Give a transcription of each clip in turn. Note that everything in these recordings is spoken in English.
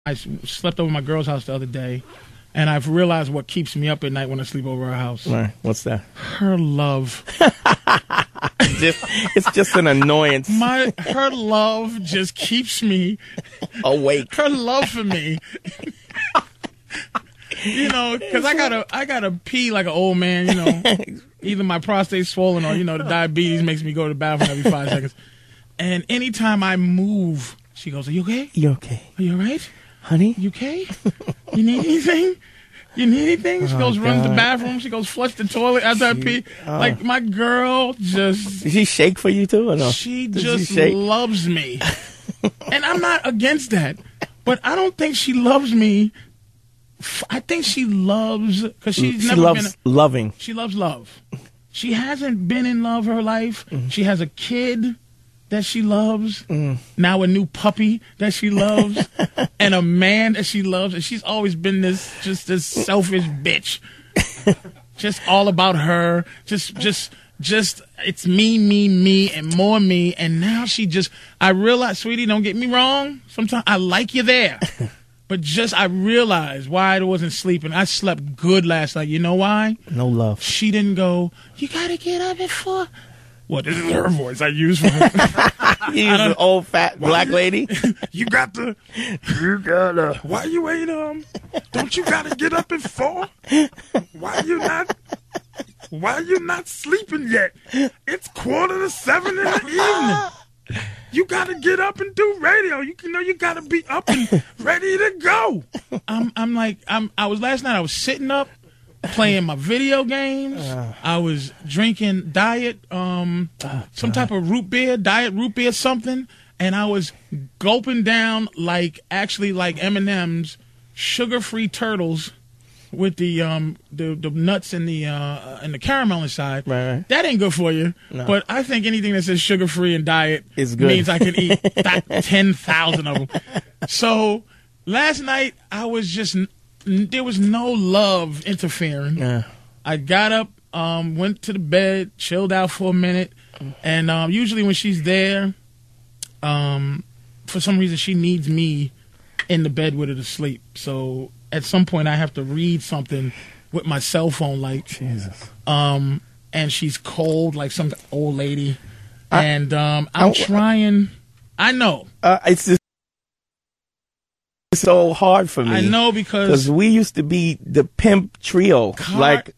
I slept over at my girl's house the other day, and I've realized what keeps me up at night when I sleep over her house. Right. What's that? Her love. It's just an annoyance. Her love just keeps me awake. Her love for me. You know, because I gotta pee like an old man. You know, either my prostate's swollen or the diabetes makes me go to the bathroom every 5 seconds. And anytime I move, she goes, "Are you okay? You okay? Are you all right, honey? You okay? You need anything? You need anything?" She goes, runs to the bathroom. She goes, flush the toilet after I pee. Like, my girl just... Does she shake for you, too, or no? She just loves me. And I'm not against that. But I don't think she loves me. I think she loves... Because she's never loves loving. She loves love. She hasn't been in love her life. Mm-hmm. She has a kid that she loves, now a new puppy that she loves, and a man that she loves, and she's always been this selfish bitch, just all about her, just it's me, and more me, and now I realize, sweetie, don't get me wrong, sometimes I like you there, but I realized why I wasn't sleeping. I slept good last night. You know why? No love. She didn't go, "You gotta get up at 4." What, this is her voice I use for her. You use an old fat black lady? You gotta. Why you ain't, don't you gotta get up at 4? Why you not sleeping yet? It's 6:45 in the evening. You gotta get up and do radio. You gotta be up and ready to go. Last night I was sitting up, playing my video games. I was drinking diet, some type of diet root beer, something, and I was gulping down like M&M's sugar-free turtles with the nuts and the caramel inside. Right. That ain't good for you. No. But I think anything that says sugar-free and diet means I can eat 10,000 of them. So last night there was no love interfering. Yeah. I got up, went to the bed, chilled out for a minute, and usually when she's there, for some reason she needs me in the bed with her to sleep. So at some point I have to read something with my cell phone, like Jesus. And she's cold, like some old lady, and I'm trying. I know it's just. It's so hard for me. I know because we used to be the pimp trio, card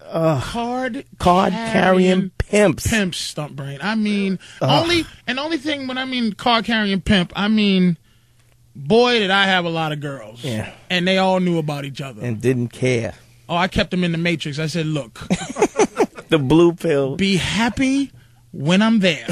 carrying pimps. Pimps, stump brain. I mean, only thing when I mean card carrying pimp, I mean, boy, did I have a lot of girls. Yeah, and they all knew about each other and didn't care. Oh, I kept them in the Matrix. I said, look, the blue pill. Be happy when I'm there.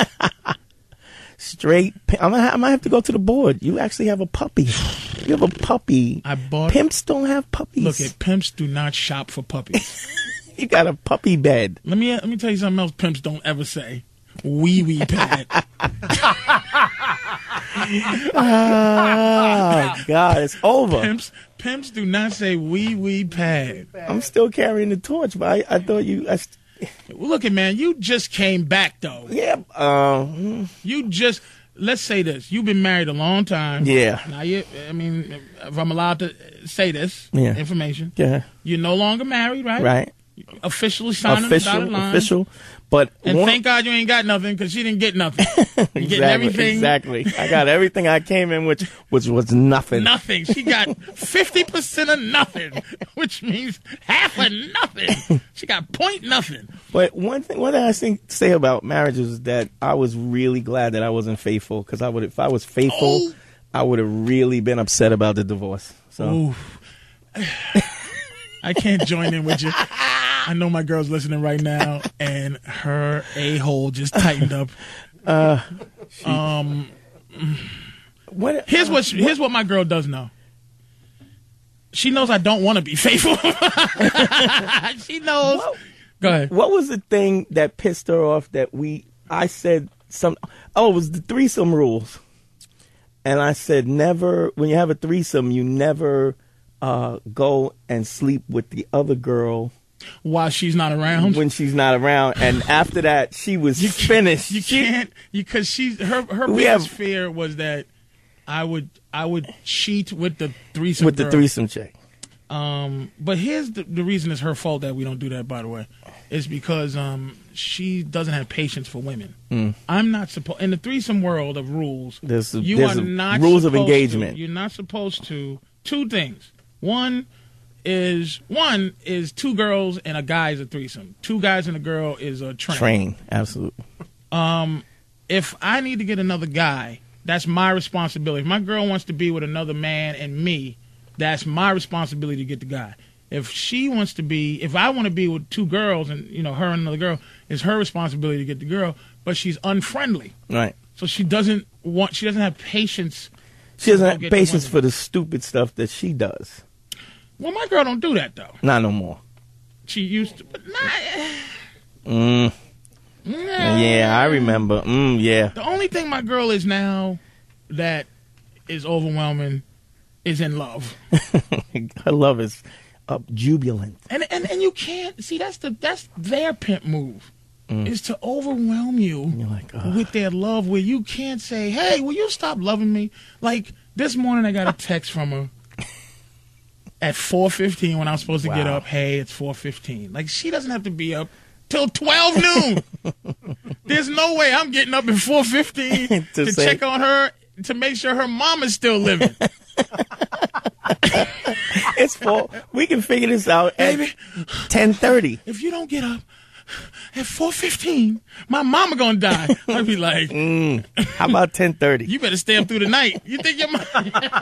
Straight. I might have to go to the board. You actually have a puppy. You have a puppy. Pimps don't have puppies. Look, pimps do not shop for puppies. You got a puppy bed. Let me tell you something else pimps don't ever say. Wee pad. Oh, God, it's over. Pimps do not say wee pad. I'm still carrying the torch, but I thought you... Look at, man, you just came back, though. Yeah. Let's say this. You've been married a long time. Yeah. Now, if I'm allowed to say this information. Yeah. You're no longer married, right? Right. Officially signing the dotted line. Official. But thank God you ain't got nothing, because she didn't get nothing. You getting everything. Exactly. I got everything I came in, which was nothing. Nothing. She got 50% of nothing, which means half of nothing. She got point nothing. But one thing I say about marriages is that I was really glad that I wasn't faithful, because if I was faithful, I would have really been upset about the divorce. So. I can't join in with you. I know my girl's listening right now, and her a-hole just tightened up. Here's what my girl does know. She knows I don't want to be faithful. She knows. Go ahead. What was the thing that pissed her off that I said some? Oh, it was the threesome rules. And I said, never, when you have a threesome, you never go and sleep with the other girl. While she's not around? When she's not around. And after that, she was finished. You can't, because her biggest fear was that I would cheat with the threesome With girl. the threesome chick. But here's the reason it's her fault that we don't do that, by the way. Is because she doesn't have patience for women. I'm not supposed... In the threesome world of rules, There's not rules of supposed engagement. you're not supposed to... Two things. One is two girls and a guy is a threesome. Two guys and a girl is a train. Train, absolutely. If I need to get another guy, that's my responsibility. If my girl wants to be with another man and me, that's my responsibility to get the guy. If I want to be with two girls and, her and another girl, it's her responsibility to get the girl, but she's unfriendly. Right. So she doesn't have patience. She doesn't have patience for the stupid stuff that she does. Well, my girl don't do that, though. Not no more. She used to, but not. Yeah, I remember. Yeah. The only thing my girl is now that is overwhelming is in love. Her love is jubilant. And you can't see that's their pimp move. Is to overwhelm you You're like, with their love where you can't say, hey, will you stop loving me? Like this morning I got a text from her at 4:15 when I was supposed to get up. Hey, it's 4:15. Like she doesn't have to be up till 12 noon. There's no way I'm getting up at 4:15 to check on her to make sure her mom is still living. It's 4. We can figure this out at 10:30. If you don't get up at 4:15, my mama gonna die. I'd be like, how about 10:30? You better stay up through the night. You think your mom?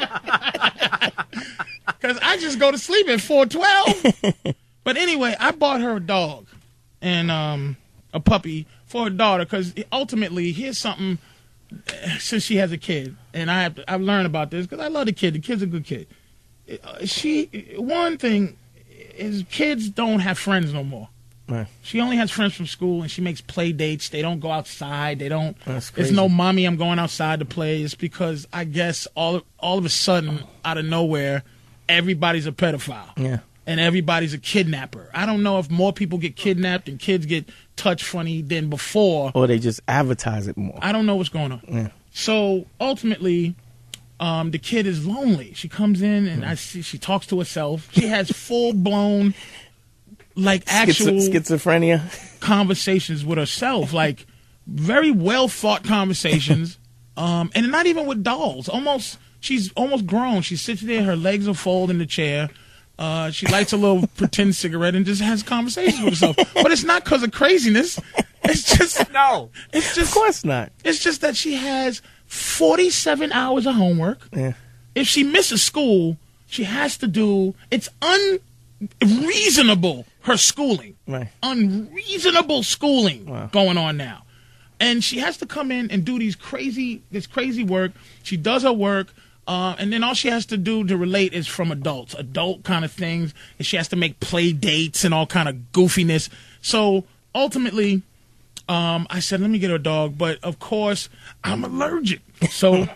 Because I just go to sleep at 4:12. But anyway, I bought her a dog and a puppy for her daughter because ultimately, here's something. Since she has a kid, and I've learned about this because I love the kid. The kid's a good kid. One thing is kids don't have friends no more. Right. She only has friends from school, and she makes play dates. They don't go outside. They don't. That's crazy. It's no mommy. I'm going outside to play. It's because I guess all of a sudden, out of nowhere, everybody's a pedophile. Yeah. And everybody's a kidnapper. I don't know if more people get kidnapped and kids get touched funny than before. Or they just advertise it more. I don't know what's going on. Yeah. So ultimately, the kid is lonely. She comes in and I see she talks to herself. She has full blown, like actual schizophrenia conversations with herself, like very well thought conversations, and not even with dolls. She's almost grown. She sits there, her legs are folded in the chair. She lights a little pretend cigarette and just has conversations with herself. But it's not because of craziness. It's just no. It's just of course not. It's just that she has 47 hours of homework. Yeah. If she misses school, she has to do. It's unreasonable. Her schooling, right? Unreasonable schooling going on now, and she has to come in and do this crazy work. She does her work. And then all she has to do to relate is from adult kind of things. And she has to make play dates and all kind of goofiness. So ultimately, I said, let me get her a dog. But of course, I'm allergic. So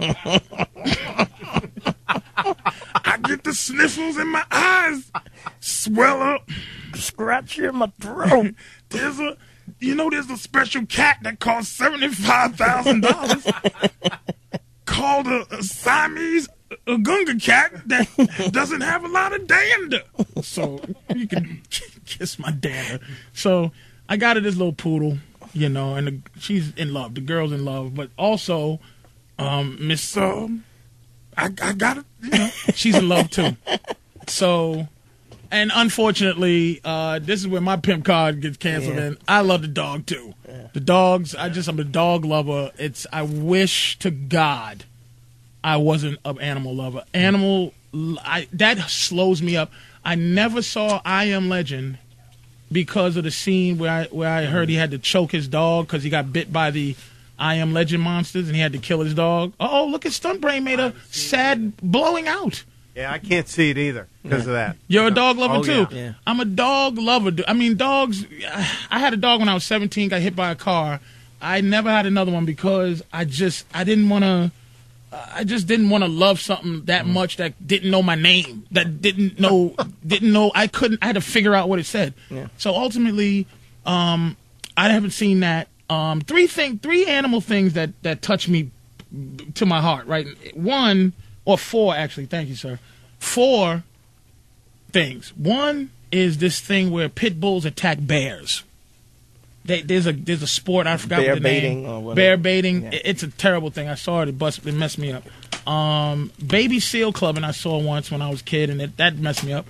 I get the sniffles in my eyes, swell up, scratch in my throat. There's a special cat that costs $75,000. Called a Siamese Gunga cat that doesn't have a lot of dander. So you can kiss my dander. So I got her this little poodle, and she's in love. The girl's in love. But also, Miss, I got her, she's in love too. So, and unfortunately, this is where my pimp card gets canceled. Yeah. And I love the dog too. Yeah. The dogs, I'm a dog lover. I wish to God I wasn't an animal lover. That slows me up. I never saw I Am Legend because of the scene where I heard he had to choke his dog because he got bit by the I Am Legend monsters and he had to kill his dog. Oh, look at Stunt Brain made a sad blowing out. Yeah, I can't see it either because of that. You're a dog lover too? Yeah. I'm a dog lover. I mean, dogs, I had a dog when I was 17, got hit by a car. I never had another one because I just didn't want to love something that much that didn't know my name, that didn't know, I had to figure out what it said. Yeah. So ultimately, I haven't seen that. Three animal things that touch me to my heart, right? 1 or 4, actually. Thank you, sir. 4 things. 1 is this thing where pit bulls attack bears. There's a sport, I forgot bear what the baiting name. or whatever. Bear baiting. Yeah. It's a terrible thing. I saw it. It messed me up. Baby seal clubbing I saw once when I was a kid, and that messed me up.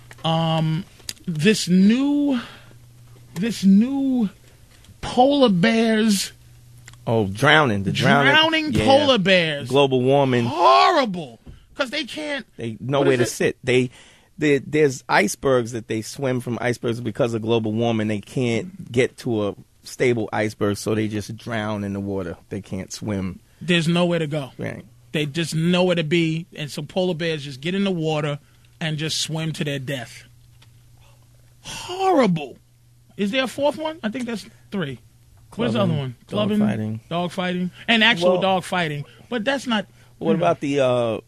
This new polar bears. Oh, drowning. The drowning. Yeah. Polar bears. Global warming. Horrible. Because they can't. They nowhere to sit. There's icebergs that they swim from icebergs because of global warming. They can't get to a stable iceberg, so they just drown in the water. They can't swim. There's nowhere to go. Right. They just nowhere to be, and so polar bears just get in the water and just swim to their death. Horrible. Is there a 4th one? I think that's 3. What's the other one? Clubbing, dog fighting, and actual dog fighting. But that's not. What about the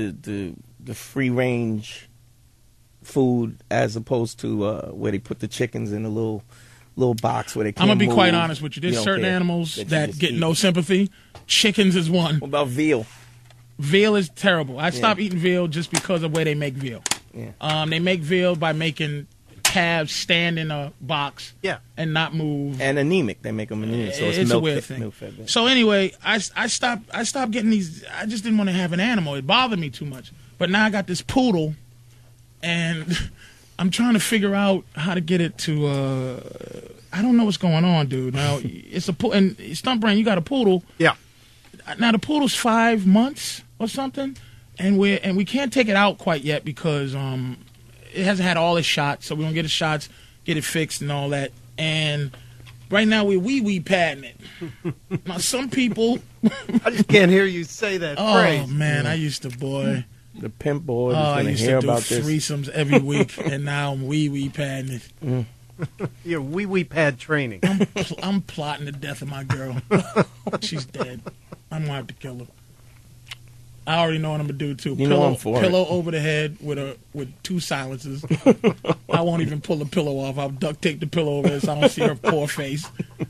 free range food as opposed to where they put the chickens in a little box where they can't I'm gonna be move? quite honest with you. There's certain animals that get no sympathy. Chickens is one. What about veal? Veal is terrible. I stopped eating veal just because of the way they make veal. Yeah. They make veal by making calves stand in a box and not move. And anemic. They make them anemic. So it's a weird thing. So anyway, I stopped getting these. I just didn't want to have an animal. It bothered me too much. But now I got this poodle, and I'm trying to figure out how to get it to. I don't know what's going on, dude. Now it's a and Stunt Brain, you got a poodle. Yeah. Now the poodle's 5 months or something, and we can't take it out quite yet because it hasn't had all its shots. So we're gonna get its shots, get it fixed, and all that. And right now we're wee padding it. Now some people, I just can't hear you say that phrase. Oh man, I used to The pimp boy is I going to used hear to do about this. threesomes every week, and now I'm wee padding it. Your wee pad training. I'm plotting the death of my girl. She's dead. I'm gonna have to kill her. I already know what I'm gonna do too. Pillow over the head with 2 silencers. I won't even pull the pillow off. I'll duct tape the pillow over it so I don't see her poor face.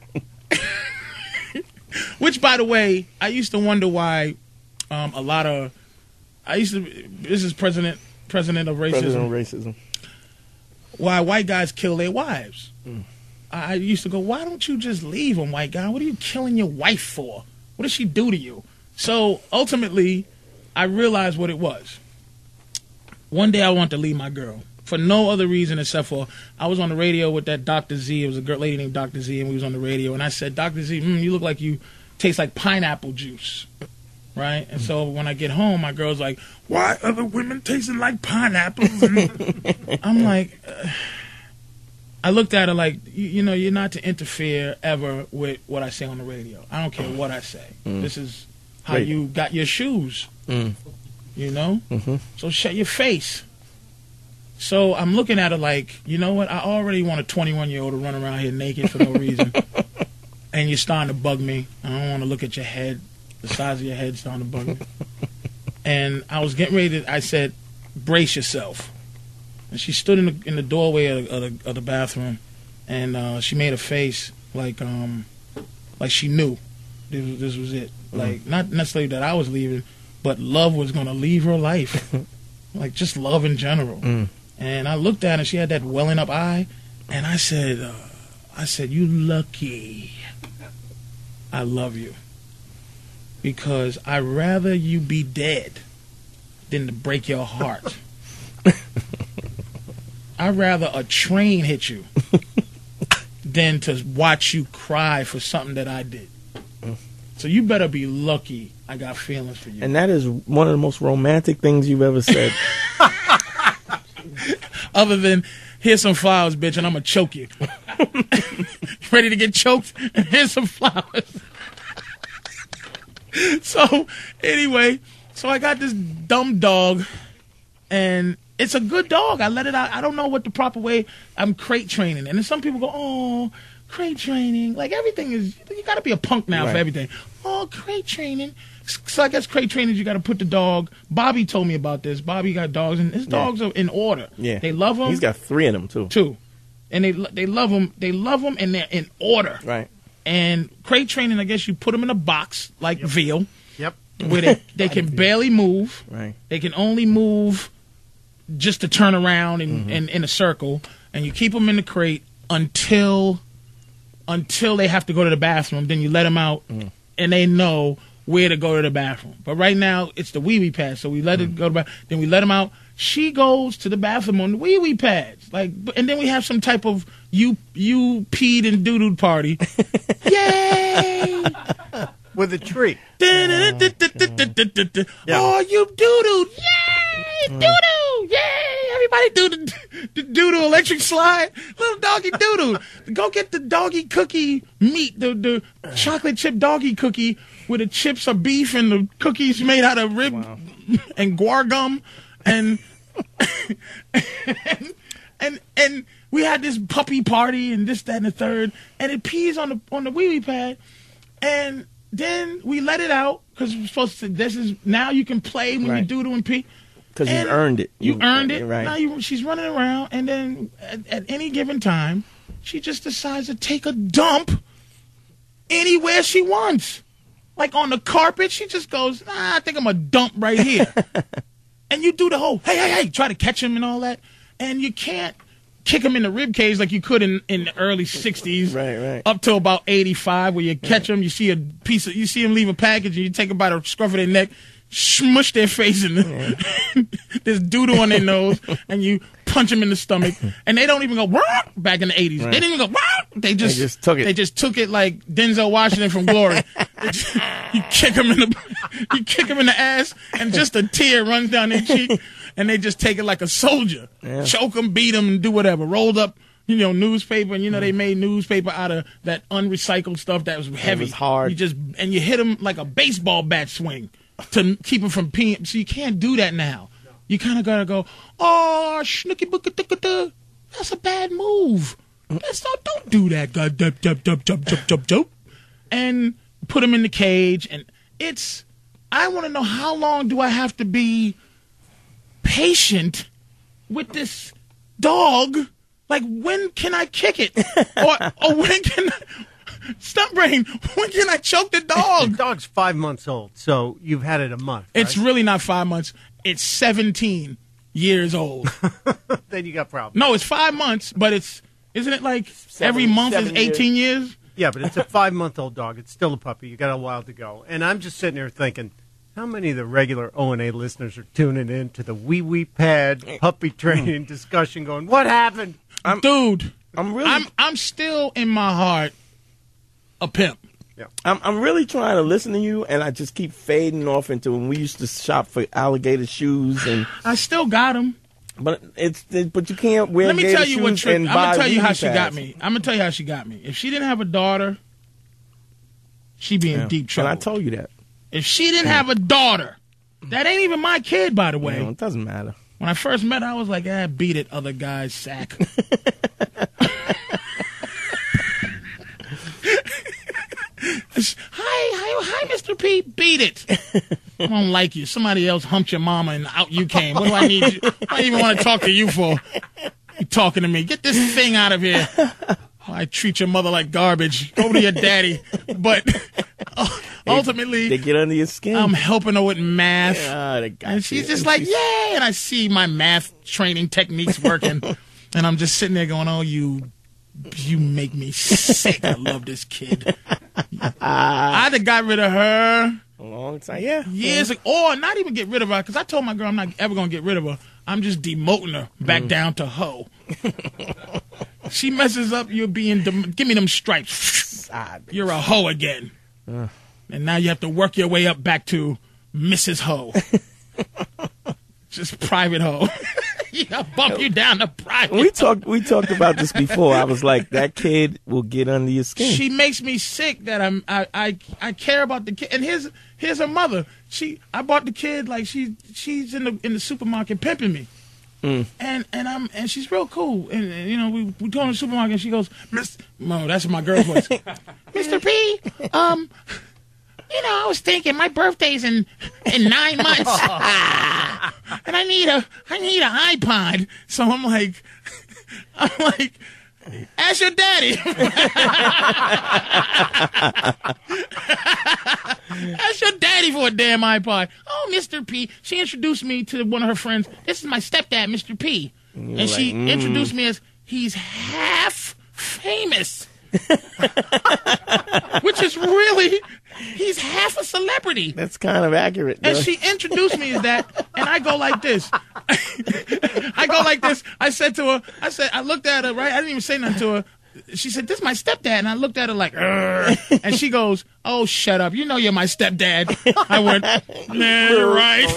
Which, by the way, I used to wonder why this is president of racism. President of racism. Why white guys kill their wives. I used to go, why don't you just leave them, white guy? What are you killing your wife for? What does she do to you? So ultimately, I realized what it was. One day I wanted to leave my girl for no other reason except for I was on the radio with that Dr. Z. It was a lady named Dr. Z, and we was on the radio. And I said, Dr. Z, you look like you taste like pineapple juice. Right? And so when I get home, my girl's like, why other women tasting like pineapples? I'm like, I looked at her like, you're not to interfere ever with what I say on the radio. I don't care what I say. This is how you got your shoes. You know? Mm-hmm. So shut your face. So I'm looking at her like, you know what? I already want a 21-year-old to run around here naked for no reason. And you're starting to bug me. I don't want to look at your head. The size of your head's starting to bug me. And I was getting ready to, I said, brace yourself. And she stood in the doorway of the bathroom, and she made a face like she knew this was it. Like, not necessarily that I was leaving, but love was going to leave her life. Like, just love in general. And I looked at her, and she had that welling up eye, and I said, you lucky. I love you. Because I'd rather you be dead than to break your heart. I'd rather a train hit you than to watch you cry for something that I did. So you better be lucky I got feelings for you. And that is one of the most romantic things you've ever said. Other than, here's some flowers, bitch, and I'm going to choke you. Ready to get choked? And here's some flowers. So, anyway, I got this dumb dog, and it's a good dog. I let it out. I don't know what the proper way. I'm crate training. And then some people go, oh, crate training. Like, everything is, you got to be a punk now for everything. Oh, crate training. So I guess crate training, you got to put the dog. Bobby told me about this. Bobby got dogs, and his dogs are in order. Yeah. They love him. He's got 3 of them, too. 2. And they love him. They love him, and they're in order. Right. And crate training, I guess you put them in a box like veal. Yep. where they can barely move. Right. They can only move just to turn around and in a circle, and you keep them in the crate until they have to go to the bathroom. Then you let them out, and they know where to go to the bathroom. But right now, it's the wee-wee pad, so we let it go to the bathroom. Then we let them out. She goes to the bathroom on the wee-wee pads. And then we have some type of you peed and doo-doo party. Yay! With a treat. Oh, you doo-doo. Yay! Doo-doo. Yay! Everybody do the doo-doo electric slide. Little doggy doo-doo. Go get the doggy cookie meat, the chocolate chip doggy cookie where the chips are beef and the cookies made out of rib and guar gum. And and we had this puppy party and this, that, and the third. And it pees on the wee-wee pad. And then we let it out because we're supposed to. This is now you can play when you do and pee. Because you earned it. You earned it. Right. Now she's running around, and then at any given time, she just decides to take a dump anywhere she wants. Like on the carpet, she just goes, I think I'm going to dump right here. And you do the whole, hey, try to catch him and all that. And you can't kick him in the rib cage like you could in the early 60s. Right. Up to about 85 where you catch him, you see him leave a package and you take him by the scruff of their neck, smush their face in there's doodle on their nose, and you punch them in the stomach, and they don't even go Wah! Back in the 80s. Right. They didn't even go Wah! They just took it. They just took it like Denzel Washington from Glory. You kick them in the ass, and just a tear runs down their cheek, and they just take it like a soldier. Yeah. Choke them, beat them, and do whatever. Rolled up, newspaper, and they made newspaper out of that unrecycled stuff that was heavy. It was hard. You hit them like a baseball bat swing to keep them from peeing. So you can't do that now. You kind of got to go, oh, snooky-booka-dooka-doo. That's a bad move. Don't do that. Jump. And put them in the cage. And I want to know, how long do I have to be patient with this dog? Like, when can I kick it? or when can Stump Brain, when can I choke the dog? The dog's 5 months old, so you've had it a month. Right? It's really not 5 months. It's 17 years old. Then you got problems. No, it's 5 months, but isn't it like every month is 18 years? Yeah, but it's a 5-month-old dog. It's still a puppy. You got a while to go. And I'm just sitting there thinking, how many of the regular O&A listeners are tuning in to the wee-wee pad puppy training discussion going, what happened? I'm still in my heart a pimp. Yeah. I'm really trying to listen to you, and I just keep fading off into when we used to shop for alligator shoes, and I still got them. But but you can't wear. Let me tell you what trick. I'm gonna tell you how she got me. I'm gonna tell you how she got me. If she didn't have a daughter, she'd be in deep trouble. And I told you that. If she didn't have a daughter, that ain't even my kid, by the way. No, it doesn't matter. When I first met her, I was like, beat it, other guy's sack. Hi, Mr. P. Beat it. I don't like you. Somebody else humped your mama and out you came. What do I need you? I even want to talk to you for. You talking to me. Get this thing out of here. I treat your mother like garbage. Go to your daddy. But ultimately, they get under your skin. I'm helping her with math. And she's just like, yay. And I see my math training techniques working. And I'm just sitting there going, oh, you make me sick. I love this kid. I either got rid of her a long time, years ago, or not even get rid of her, because I told my girl I'm not ever going to get rid of her. I'm just demoting her back down to hoe. She messes up, you're being, give me them stripes. You're a hoe again. And now you have to work your way up back to Mrs. Hoe. Just private hoe. I'll bump you down to private. We talked about this before. I was like, that kid will get under your skin. She makes me sick that I care about the kid. And here's her mother. I bought the kid like she's in the supermarket pimping me. And she's real cool. And we go in the supermarket and she goes, that's my girl's voice. Mr. P, I was thinking my birthday's in 9 months, and I need an iPod. So I'm like, Ask your daddy. Ask your daddy for a damn iPod. Oh, Mr. P. She introduced me to one of her friends. This is my stepdad, Mr. P. And she introduced me as he's half famous. Which is really, he's half a celebrity. That's kind of accurate. And though. she introduced me as that, and I go like this. I said to her, I looked at her, right? I didn't even say nothing to her. She said, this is my stepdad. And I looked at her like, "Urgh." And she goes, oh, shut up. You know you're my stepdad. I went, nah, you're right.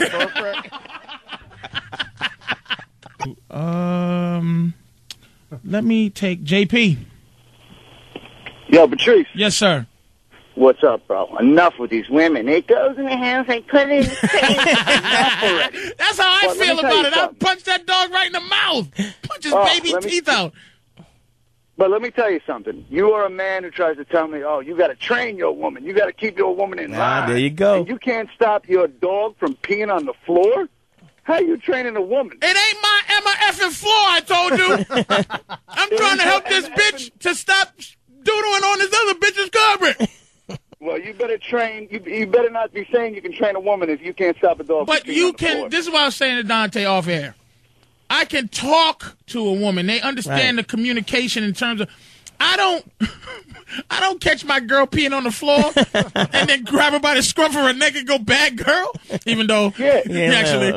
Let me take JP. Yo, Patrice. Yes, sir. What's up, bro? Enough with these women. It goes in the house, I put it in the face. That's how I feel about it. I'll punch that dog right in the mouth. Punch his baby teeth out. But let me tell you something. You are a man who tries to tell me, oh, you got to train your woman. You got to keep your woman in line. There you go. And you can't stop your dog from peeing on the floor? How are you training a woman? It ain't my Emma effing floor, I told you. I'm trying to help this bitch to stop doodling on this other bitch's carpet. Well, you better train. You better not be saying you can train a woman if you can't stop a dog. But you can. This is what I was saying to Dante off air. I can talk to a woman. They understand the communication in terms of. I don't catch my girl peeing on the floor and then grab her by the scruff of her neck and go, bad girl. Even though actually.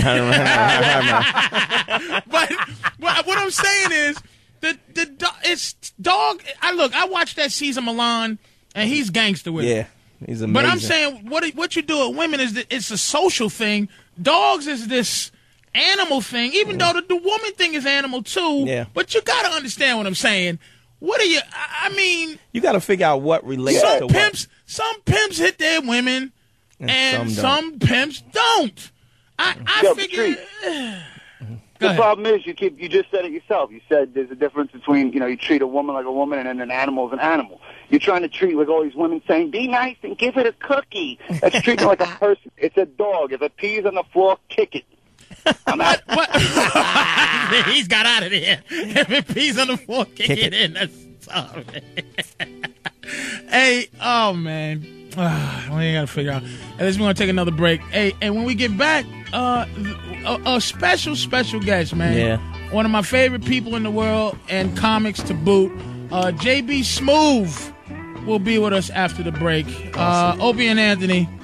But what I'm saying is it's dog. I watched that season Milan. And he's gangster with it. Yeah, he's amazing. But I'm saying what you do with women is that it's a social thing. Dogs is this animal thing, even though the woman thing is animal too. Yeah. But you got to understand what I'm saying. What are you? I mean, you got to figure out what relates to what. Some pimps hit their women, and some pimps don't. I figure. The problem is you just said it yourself. You said there's a difference between, you treat a woman like a woman and then an animal is an animal. You're trying to treat like all these women saying, be nice and give it a cookie. That's treating like a person. It's a dog. If it pees on the floor, kick it. I'm out. He's got out of there. If it pees on the floor, kick it in. That's tough. Hey, oh, man. We ain't got to figure out. At least we're going to take another break. Hey, and when we get back, a special guest, man. Yeah. One of my favorite people in the world and comics to boot. JB Smoove will be with us after the break. Awesome. Opie and Anthony,